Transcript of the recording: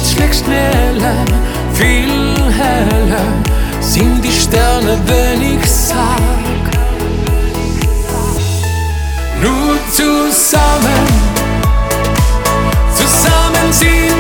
Herz schlägt schneller, viel heller sind die Sterne, wenn ich sag: Nur zusammen, zusammen sind